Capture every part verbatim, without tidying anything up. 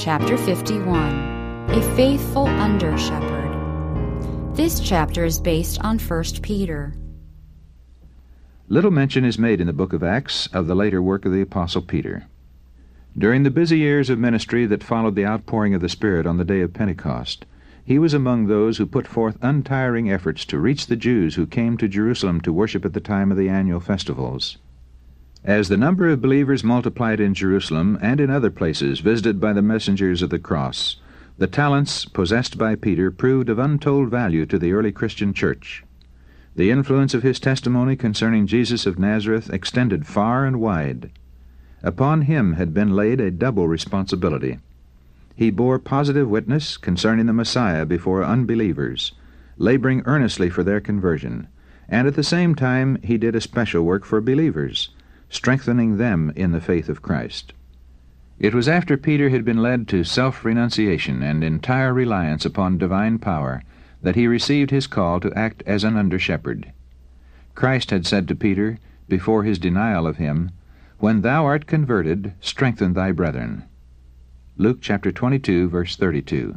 Chapter fifty-one, A Faithful Under-Shepherd. This chapter is based on First Peter. Little mention is made in the book of Acts of the later work of the Apostle Peter. During the busy years of ministry that followed the outpouring of the Spirit on the day of Pentecost, he was among those who put forth untiring efforts to reach the Jews who came to Jerusalem to worship at the time of the annual festivals. As the number of believers multiplied in Jerusalem and in other places visited by the messengers of the cross, the talents possessed by Peter proved of untold value to the early Christian church. The influence of his testimony concerning Jesus of Nazareth extended far and wide. Upon him had been laid a double responsibility. He bore positive witness concerning the Messiah before unbelievers, laboring earnestly for their conversion, and at the same time he did a special work for believers, strengthening them in the faith of Christ. It was after Peter had been led to self-renunciation and entire reliance upon divine power that he received his call to act as an under-shepherd. Christ had said to Peter, before his denial of him, "When thou art converted, strengthen thy brethren." Luke chapter twenty-two, verse thirty-two.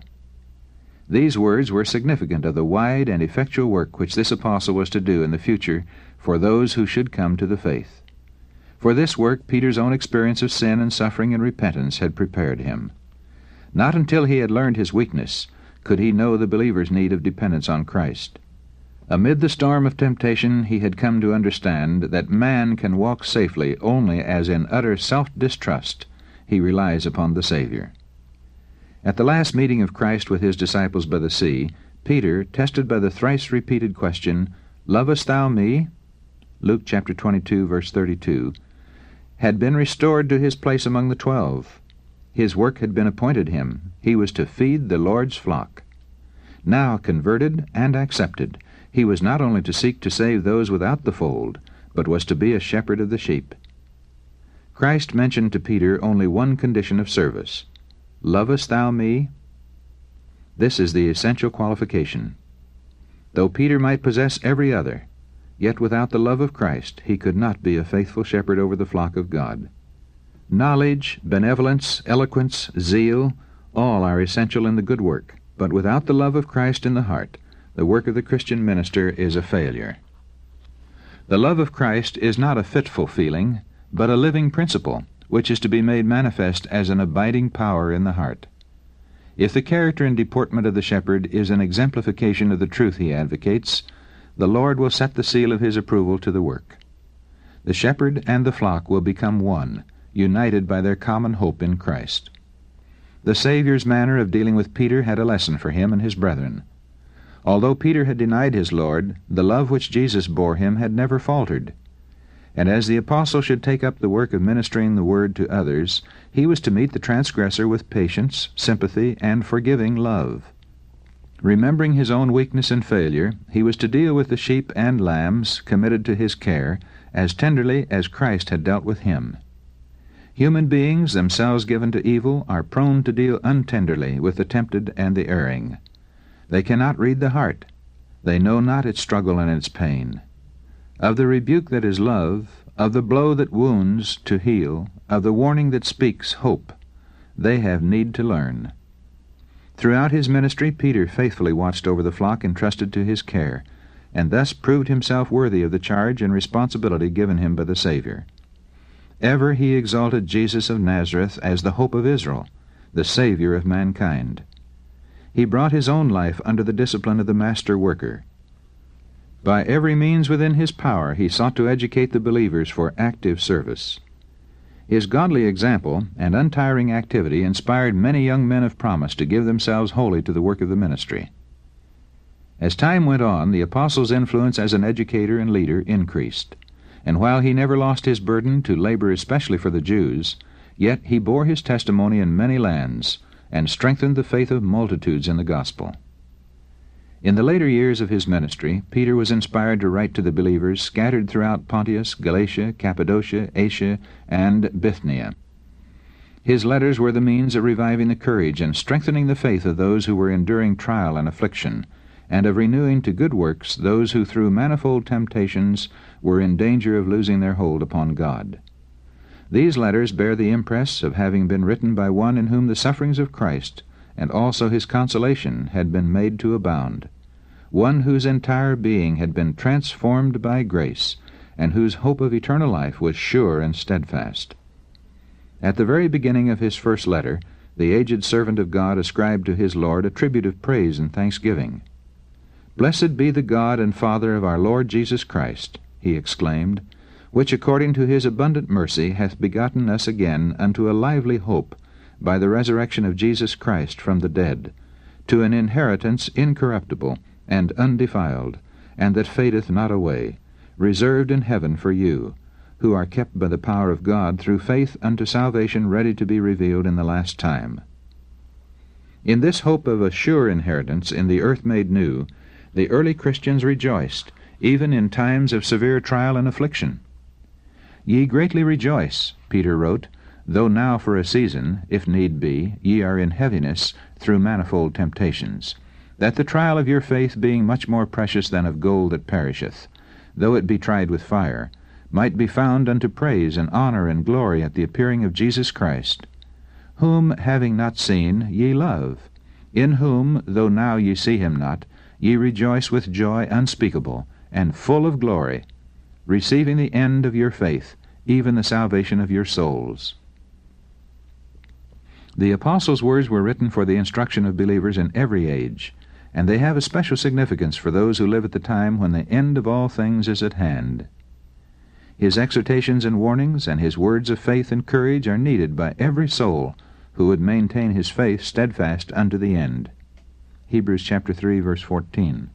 These words were significant of the wide and effectual work which this apostle was to do in the future for those who should come to the faith. For this work, Peter's own experience of sin and suffering and repentance had prepared him. Not until he had learned his weakness could he know the believer's need of dependence on Christ. Amid the storm of temptation, he had come to understand that man can walk safely only as in utter self-distrust he relies upon the Savior. At the last meeting of Christ with his disciples by the sea, Peter, tested by the thrice-repeated question, "Lovest thou me?" Luke chapter twenty-two, verse thirty-two, had been restored to his place among the twelve. His work had been appointed him. He was to feed the Lord's flock. Now converted and accepted, he was not only to seek to save those without the fold, but was to be a shepherd of the sheep. Christ mentioned to Peter only one condition of service. "Lovest thou me?" This is the essential qualification. Though Peter might possess every other, yet without the love of Christ he could not be a faithful shepherd over the flock of God. Knowledge, benevolence, eloquence, zeal, all are essential in the good work, but without the love of Christ in the heart, the work of the Christian minister is a failure. The love of Christ is not a fitful feeling, but a living principle, which is to be made manifest as an abiding power in the heart. If the character and deportment of the shepherd is an exemplification of the truth he advocates, the Lord will set the seal of his approval to the work. The shepherd and the flock will become one, united by their common hope in Christ. The Savior's manner of dealing with Peter had a lesson for him and his brethren. Although Peter had denied his Lord, the love which Jesus bore him had never faltered. And as the apostle should take up the work of ministering the word to others, he was to meet the transgressor with patience, sympathy, and forgiving love. Remembering his own weakness and failure, he was to deal with the sheep and lambs committed to his care as tenderly as Christ had dealt with him. Human beings, themselves given to evil, are prone to deal untenderly with the tempted and the erring. They cannot read the heart. They know not its struggle and its pain. Of the rebuke that is love, of the blow that wounds to heal, of the warning that speaks hope, they have need to learn. Throughout his ministry, Peter faithfully watched over the flock entrusted to his care, and thus proved himself worthy of the charge and responsibility given him by the Savior. Ever he exalted Jesus of Nazareth as the hope of Israel, the Savior of mankind. He brought his own life under the discipline of the master worker. By every means within his power he sought to educate the believers for active service. His godly example and untiring activity inspired many young men of promise to give themselves wholly to the work of the ministry. As time went on, the apostle's influence as an educator and leader increased, and while he never lost his burden to labor especially for the Jews, yet he bore his testimony in many lands and strengthened the faith of multitudes in the gospel. In the later years of his ministry, Peter was inspired to write to the believers scattered throughout Pontus, Galatia, Cappadocia, Asia, and Bithynia. His letters were the means of reviving the courage and strengthening the faith of those who were enduring trial and affliction, and of renewing to good works those who through manifold temptations were in danger of losing their hold upon God. These letters bear the impress of having been written by one in whom the sufferings of Christ and also his consolation had been made to abound, one whose entire being had been transformed by grace, and whose hope of eternal life was sure and steadfast. At the very beginning of his first letter, the aged servant of God ascribed to his Lord a tribute of praise and thanksgiving. "Blessed be the God and Father of our Lord Jesus Christ," he exclaimed, "which according to his abundant mercy hath begotten us again unto a lively hope by the resurrection of Jesus Christ from the dead, to an inheritance incorruptible and undefiled, and that fadeth not away, reserved in heaven for you, who are kept by the power of God through faith unto salvation ready to be revealed in the last time." In this hope of a sure inheritance in the earth made new, the early Christians rejoiced, even in times of severe trial and affliction. "Ye greatly rejoice," Peter wrote, "though now for a season, if need be, ye are in heaviness through manifold temptations, that the trial of your faith being much more precious than of gold that perisheth, though it be tried with fire, might be found unto praise and honor and glory at the appearing of Jesus Christ, whom, having not seen, ye love, in whom, though now ye see him not, ye rejoice with joy unspeakable and full of glory, receiving the end of your faith, even the salvation of your souls." The apostles' words were written for the instruction of believers in every age, and they have a special significance for those who live at the time when the end of all things is at hand. His exhortations and warnings and his words of faith and courage are needed by every soul who would maintain his faith steadfast unto the end. Hebrews chapter three, verse fourteen.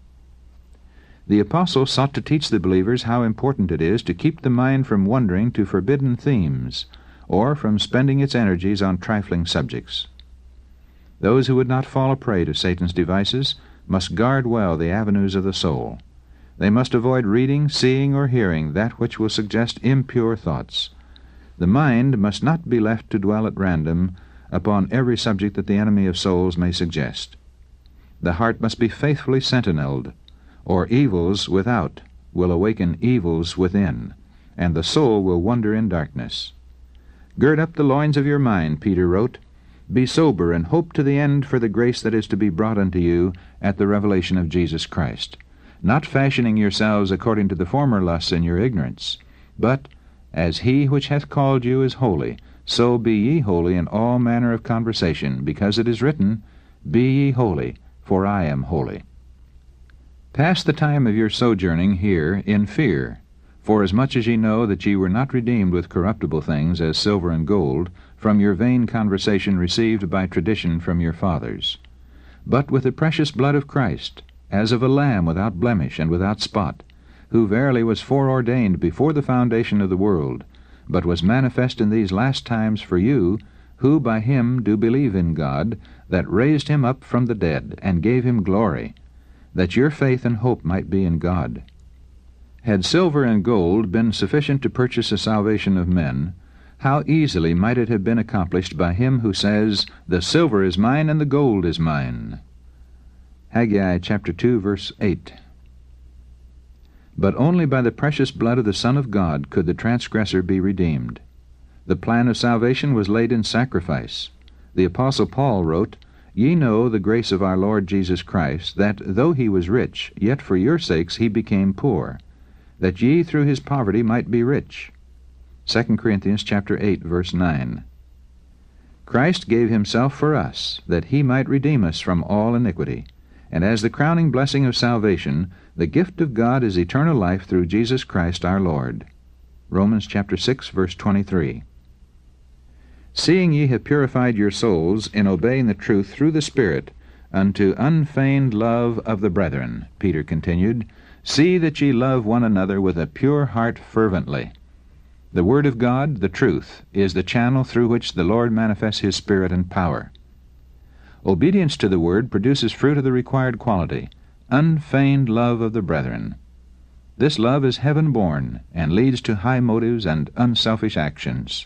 The apostle sought to teach the believers how important it is to keep the mind from wandering to forbidden themes, or from spending its energies on trifling subjects. Those who would not fall a prey to Satan's devices must guard well the avenues of the soul. They must avoid reading, seeing, or hearing that which will suggest impure thoughts. The mind must not be left to dwell at random upon every subject that the enemy of souls may suggest. The heart must be faithfully sentineled, or evils without will awaken evils within, and the soul will wander in darkness. "Gird up the loins of your mind," Peter wrote. "Be sober, and hope to the end for the grace that is to be brought unto you at the revelation of Jesus Christ, not fashioning yourselves according to the former lusts in your ignorance, but, as he which hath called you is holy, so be ye holy in all manner of conversation, because it is written, Be ye holy, for I am holy." Pass the time of your sojourning here in fear, forasmuch as ye know that ye were not redeemed with corruptible things, as silver and gold, from your vain conversation received by tradition from your fathers, but with the precious blood of Christ, as of a lamb without blemish and without spot, who verily was foreordained before the foundation of the world, but was manifest in these last times for you, who by him do believe in God, that raised him up from the dead, and gave him glory, that your faith and hope might be in God. Had silver and gold been sufficient to purchase the salvation of men, how easily might it have been accomplished by him who says, "The silver is mine, and the gold is mine." Haggai chapter two, verse eight. But only by the precious blood of the Son of God could the transgressor be redeemed. The plan of salvation was laid in sacrifice. The Apostle Paul wrote, "Ye know the grace of our Lord Jesus Christ, that, though he was rich, yet for your sakes he became poor, that ye through his poverty might be rich." Second Corinthians chapter eight, verse nine. Christ gave himself for us, that he might redeem us from all iniquity, and as the crowning blessing of salvation, the gift of God is eternal life through Jesus Christ our Lord. Romans chapter six, verse twenty-three. "Seeing ye have purified your souls in obeying the truth through the Spirit, unto unfeigned love of the brethren," Peter continued, "see that ye love one another with a pure heart fervently." The Word of God, the truth, is the channel through which the Lord manifests his Spirit and power. Obedience to the Word produces fruit of the required quality, unfeigned love of the brethren. This love is heaven-born, and leads to high motives and unselfish actions.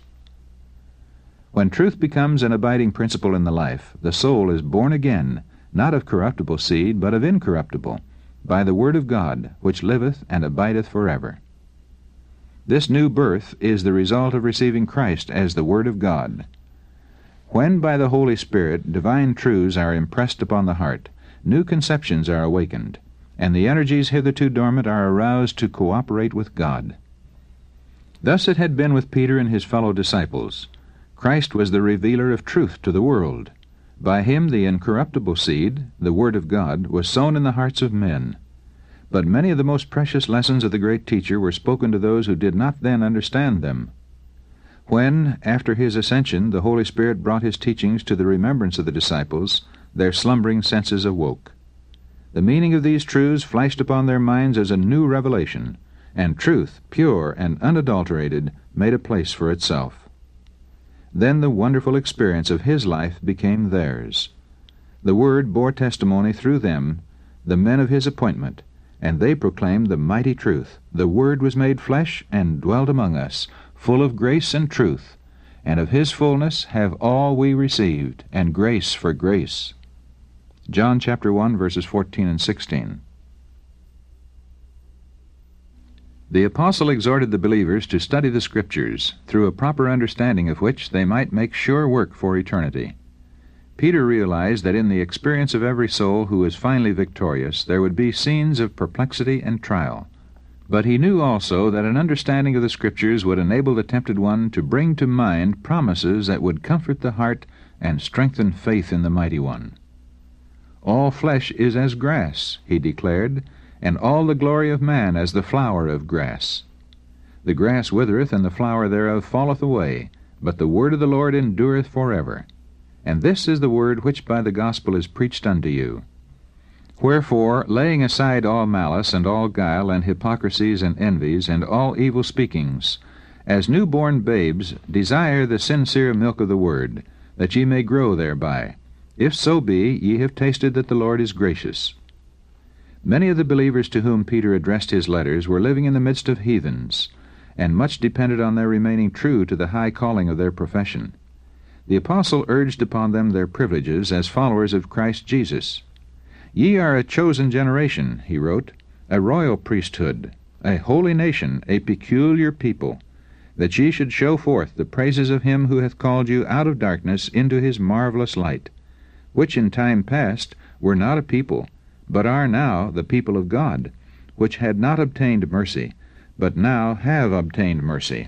When truth becomes an abiding principle in the life, the soul is born again, not of corruptible seed, but of incorruptible, by the Word of God, which liveth and abideth forever. This new birth is the result of receiving Christ as the Word of God. When by the Holy Spirit divine truths are impressed upon the heart, new conceptions are awakened, and the energies hitherto dormant are aroused to cooperate with God. Thus it had been with Peter and his fellow disciples. Christ was the revealer of truth to the world. By him the incorruptible seed, the Word of God, was sown in the hearts of men. But many of the most precious lessons of the great teacher were spoken to those who did not then understand them. When, after his ascension, the Holy Spirit brought his teachings to the remembrance of the disciples, their slumbering senses awoke. The meaning of these truths flashed upon their minds as a new revelation, and truth, pure and unadulterated, made a place for itself. Then the wonderful experience of his life became theirs. The Word bore testimony through them, the men of his appointment, and they proclaimed the mighty truth. The Word was made flesh and dwelt among us, full of grace and truth, and of his fullness have all we received, and grace for grace. John chapter one, verses fourteen and sixteen. The apostle exhorted the believers to study the Scriptures, through a proper understanding of which they might make sure work for eternity. Peter realized that in the experience of every soul who is finally victorious there would be scenes of perplexity and trial. But he knew also that an understanding of the Scriptures would enable the tempted one to bring to mind promises that would comfort the heart and strengthen faith in the Mighty One. All flesh is as grass, he declared, and all the glory of man as the flower of grass. The grass withereth, and the flower thereof falleth away, but the word of the Lord endureth forever. And this is the word which by the gospel is preached unto you. Wherefore, laying aside all malice, and all guile, and hypocrisies, and envies, and all evil speakings, as newborn babes, desire the sincere milk of the word, that ye may grow thereby, if so be ye have tasted that the Lord is gracious. Many of the believers to whom Peter addressed his letters were living in the midst of heathens, and much depended on their remaining true to the high calling of their profession. The apostle urged upon them their privileges as followers of Christ Jesus. Ye are a chosen generation, he wrote, a royal priesthood, a holy nation, a peculiar people, that ye should show forth the praises of him who hath called you out of darkness into his marvelous light, which in time past were not a people, but are now the people of God, which had not obtained mercy, but now have obtained mercy.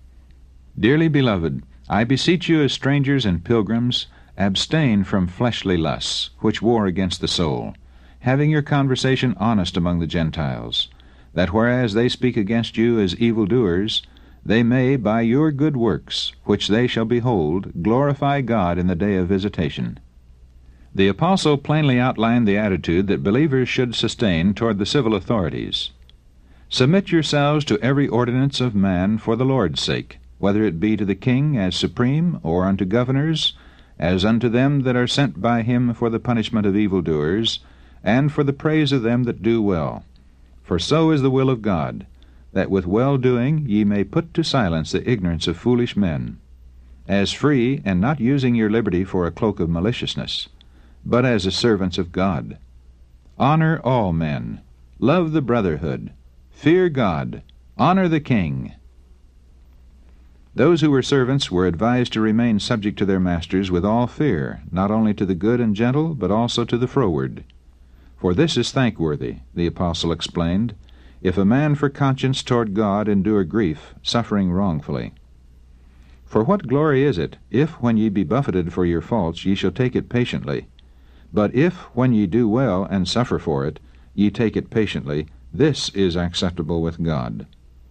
Dearly beloved, I beseech you as strangers and pilgrims, abstain from fleshly lusts, which war against the soul, having your conversation honest among the Gentiles, that whereas they speak against you as evildoers, they may, by your good works, which they shall behold, glorify God in the day of visitation. The apostle plainly outlined the attitude that believers should sustain toward the civil authorities. Submit yourselves to every ordinance of man for the Lord's sake, whether it be to the king as supreme, or unto governors, as unto them that are sent by him for the punishment of evildoers, and for the praise of them that do well. For so is the will of God, that with well-doing ye may put to silence the ignorance of foolish men, as free, and not using your liberty for a cloak of maliciousness, but as the servants of God. Honor all men, love the brotherhood, fear God, honor the king. Those who were servants were advised to remain subject to their masters with all fear, not only to the good and gentle, but also to the froward. For this is thankworthy, the apostle explained, if a man for conscience toward God endure grief, suffering wrongfully. For what glory is it, if when ye be buffeted for your faults ye shall take it patiently? But if when ye do well and suffer for it, ye take it patiently, this is acceptable with God.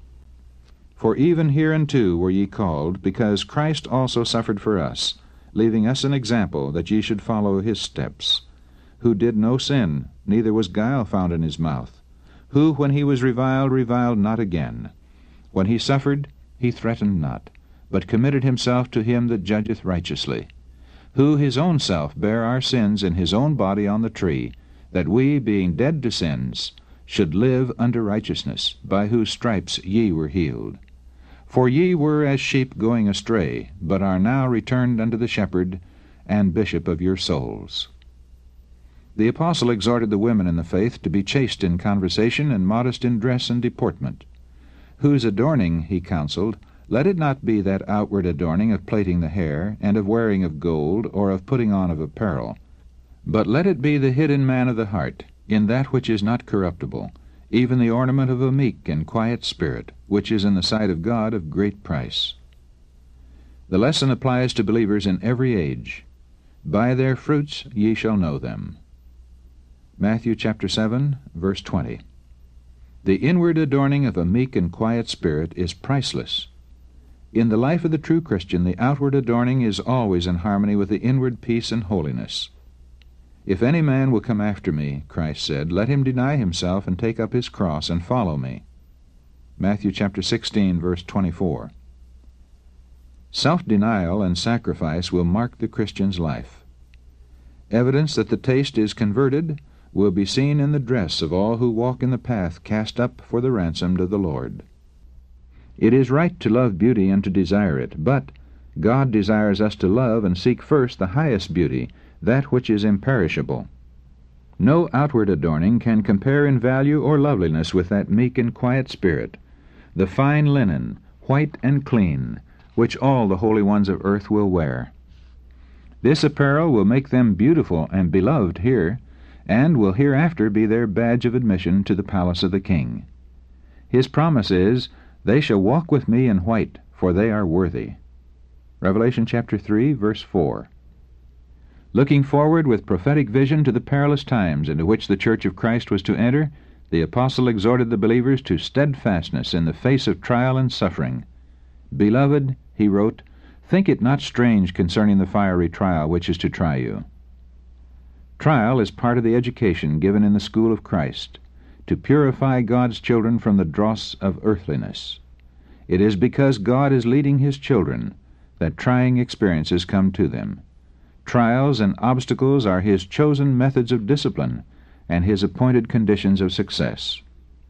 For even hereunto were ye called, because Christ also suffered for us, leaving us an example that ye should follow his steps, who did no sin, neither was guile found in his mouth, who, when he was reviled, reviled not again. When he suffered, he threatened not, but committed himself to him that judgeth righteously, who his own self bare our sins in his own body on the tree, that we, being dead to sins, should live unto righteousness, by whose stripes ye were healed. For ye were as sheep going astray, but are now returned unto the shepherd and bishop of your souls. The apostle exhorted the women in the faith to be chaste in conversation and modest in dress and deportment, Whose adorning, he counseled, let it not be that outward adorning of plaiting the hair, and of wearing of gold, or of putting on of apparel, but let it be the hidden man of the heart, in that which is not corruptible, even the ornament of a meek and quiet spirit, which is in the sight of God of great price. The lesson applies to believers in every age. By their fruits ye shall know them. Matthew chapter seven, verse twenty. The inward adorning of a meek and quiet spirit is priceless. In the life of the true Christian, the outward adorning is always in harmony with the inward peace and holiness. If any man will come after me, Christ said, let him deny himself and take up his cross and follow me. Matthew chapter sixteen, verse twenty-four. Self-denial and sacrifice will mark the Christian's life. Evidence that the taste is converted will be seen in the dress of all who walk in the path cast up for the ransomed of the Lord. It is right to love beauty and to desire it, but God desires us to love and seek first the highest beauty, that which is imperishable. No outward adorning can compare in value or loveliness with that meek and quiet spirit, the fine linen, white and clean, which all the holy ones of earth will wear. This apparel will make them beautiful and beloved here, and will hereafter be their badge of admission to the palace of the King. His promise is, they shall walk with me in white, for they are worthy. Revelation chapter three, verse four. Looking forward with prophetic vision to the perilous times into which the Church of Christ was to enter, the apostle exhorted the believers to steadfastness in the face of trial and suffering. Beloved, he wrote, think it not strange concerning the fiery trial which is to try you. Trial is part of the education given in the school of Christ, to purify God's children from the dross of earthliness. It is because God is leading His children that trying experiences come to them. Trials and obstacles are His chosen methods of discipline and His appointed conditions of success.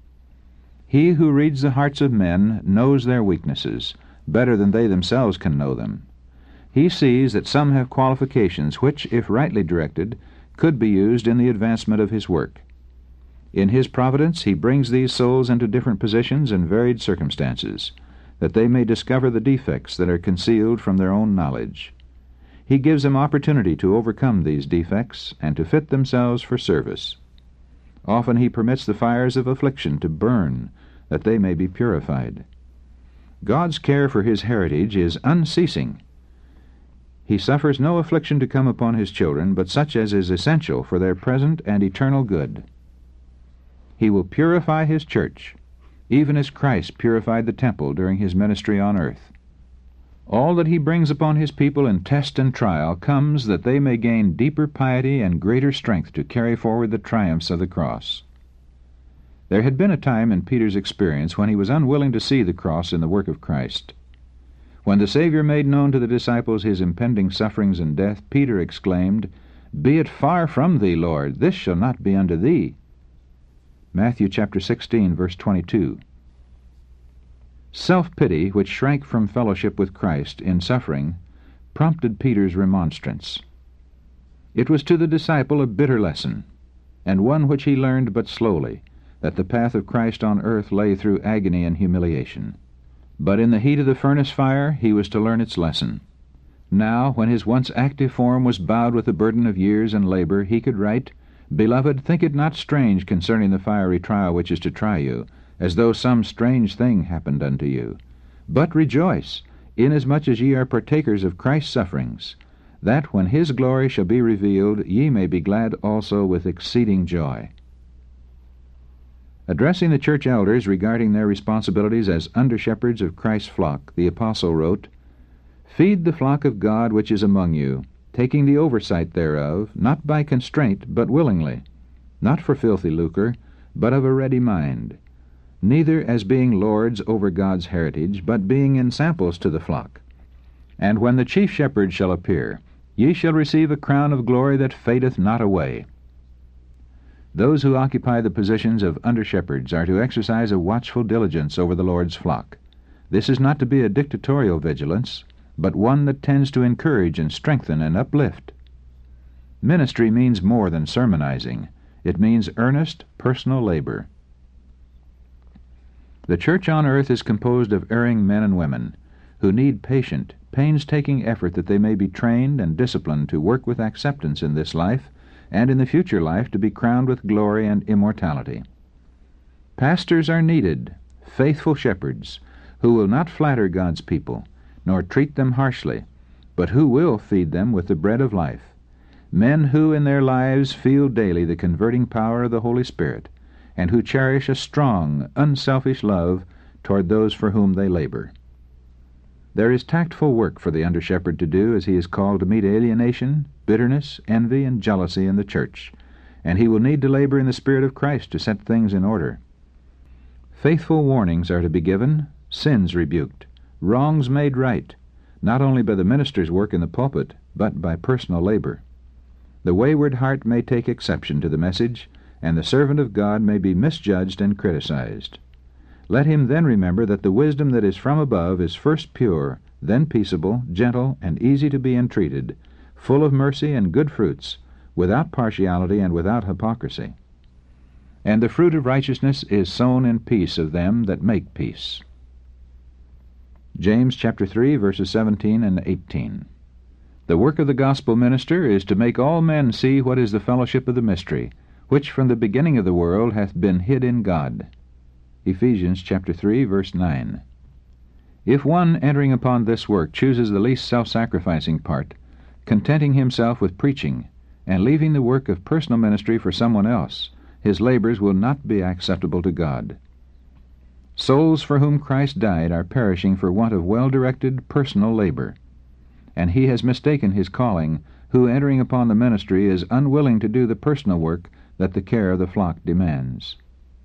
He who reads the hearts of men knows their weaknesses better than they themselves can know them. He sees that some have qualifications which, if rightly directed, could be used in the advancement of His work. In His providence He brings these souls into different positions and varied circumstances, that they may discover the defects that are concealed from their own knowledge. He gives them opportunity to overcome these defects and to fit themselves for service. Often He permits the fires of affliction to burn, that they may be purified. God's care for His heritage is unceasing. He suffers no affliction to come upon His children, but such as is essential for their present and eternal good. He will purify His church, even as Christ purified the temple during His ministry on earth. All that He brings upon His people in test and trial comes that they may gain deeper piety and greater strength to carry forward the triumphs of the cross. There had been a time in Peter's experience when he was unwilling to see the cross in the work of Christ. When the Savior made known to the disciples His impending sufferings and death, Peter exclaimed, Be it far from Thee, Lord, this shall not be unto Thee. Matthew chapter sixteen, verse twenty-two. Self-pity, which shrank from fellowship with Christ in suffering, prompted Peter's remonstrance. It was to the disciple a bitter lesson, and one which he learned but slowly, that the path of Christ on earth lay through agony and humiliation. But in the heat of the furnace fire he was to learn its lesson. Now, when his once active form was bowed with the burden of years and labor, he could write, Beloved, think it not strange concerning the fiery trial which is to try you, as though some strange thing happened unto you. But rejoice, inasmuch as ye are partakers of Christ's sufferings, that when His glory shall be revealed, ye may be glad also with exceeding joy. Addressing the church elders regarding their responsibilities as under-shepherds of Christ's flock, the apostle wrote, Feed the flock of God which is among you, taking the oversight thereof, not by constraint, but willingly, not for filthy lucre, but of a ready mind, neither as being lords over God's heritage, but being ensamples to the flock. And when the chief shepherd shall appear, ye shall receive a crown of glory that fadeth not away. Those who occupy the positions of under-shepherds are to exercise a watchful diligence over the Lord's flock. This is not to be a dictatorial vigilance, but one that tends to encourage and strengthen and uplift. Ministry means more than sermonizing. It means earnest, personal labor. The church on earth is composed of erring men and women who need patient, painstaking effort that they may be trained and disciplined to work with acceptance in this life and in the future life to be crowned with glory and immortality. Pastors are needed, faithful shepherds, who will not flatter God's people, nor treat them harshly, but who will feed them with the bread of life, men who in their lives feel daily the converting power of the Holy Spirit, and who cherish a strong, unselfish love toward those for whom they labor. There is tactful work for the under-shepherd to do as he is called to meet alienation, bitterness, envy, and jealousy in the church, and he will need to labor in the Spirit of Christ to set things in order. Faithful warnings are to be given, sins rebuked, wrongs made right, not only by the minister's work in the pulpit, but by personal labor. The wayward heart may take exception to the message, and the servant of God may be misjudged and criticized. Let him then remember that the wisdom that is from above is first pure, then peaceable, gentle, and easy to be entreated, full of mercy and good fruits, without partiality and without hypocrisy. And the fruit of righteousness is sown in peace of them that make peace. James chapter three, verses seventeen and eighteen. The work of the gospel minister is to make all men see what is the fellowship of the mystery, which from the beginning of the world hath been hid in God. Ephesians chapter three, verse nine. If one entering upon this work chooses the least self-sacrificing part, contenting himself with preaching, and leaving the work of personal ministry for someone else, his labors will not be acceptable to God. Souls for whom Christ died are perishing for want of well-directed personal labor, and he has mistaken his calling, who entering upon the ministry is unwilling to do the personal work that the care of the flock demands.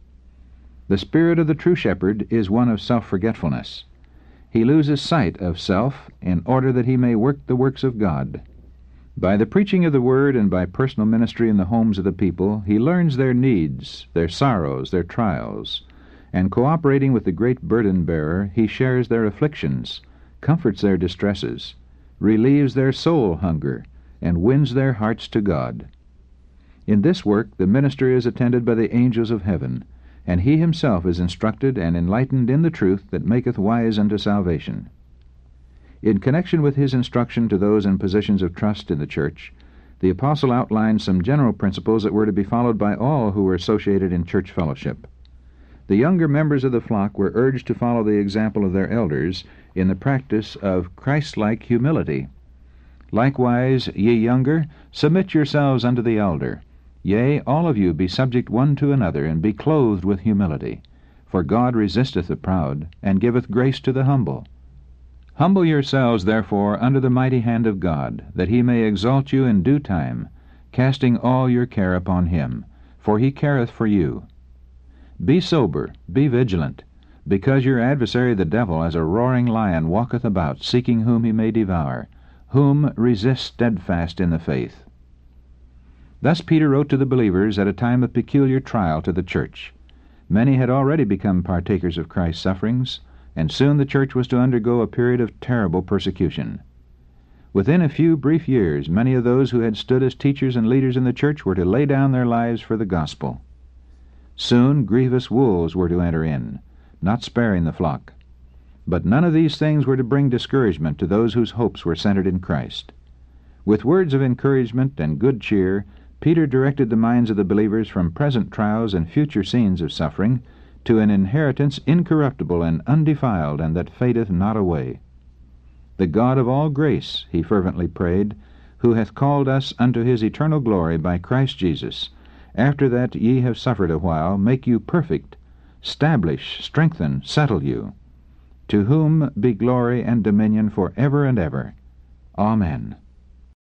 The spirit of the true shepherd is one of self-forgetfulness. He loses sight of self in order that he may work the works of God. By the preaching of the Word and by personal ministry in the homes of the people, he learns their needs, their sorrows, their trials, and cooperating with the great burden-bearer, he shares their afflictions, comforts their distresses, relieves their soul hunger, and wins their hearts to God. In this work the minister is attended by the angels of heaven, and he himself is instructed and enlightened in the truth that maketh wise unto salvation. In connection with his instruction to those in positions of trust in the church, the apostle outlined some general principles that were to be followed by all who were associated in church fellowship. The younger members of the flock were urged to follow the example of their elders in the practice of Christ-like humility. Likewise, ye younger, submit yourselves unto the elder. Yea, all of you be subject one to another, and be clothed with humility. For God resisteth the proud, and giveth grace to the humble. Humble yourselves, therefore, under the mighty hand of God, that he may exalt you in due time, casting all your care upon him, for he careth for you. Be sober, be vigilant, because your adversary the devil as a roaring lion walketh about, seeking whom he may devour, whom resist steadfast in the faith. Thus Peter wrote to the believers at a time of peculiar trial to the church. Many had already become partakers of Christ's sufferings, and soon the church was to undergo a period of terrible persecution. Within a few brief years, many of those who had stood as teachers and leaders in the church were to lay down their lives for the gospel. Soon grievous wolves were to enter in, not sparing the flock. But none of these things were to bring discouragement to those whose hopes were centered in Christ. With words of encouragement and good cheer, Peter directed the minds of the believers from present trials and future scenes of suffering to an inheritance incorruptible and undefiled, and that fadeth not away. The God of all grace, he fervently prayed, who hath called us unto his eternal glory by Christ Jesus, after that ye have suffered a while, make you perfect, stablish, strengthen, settle you. To whom be glory and dominion for ever and ever. Amen.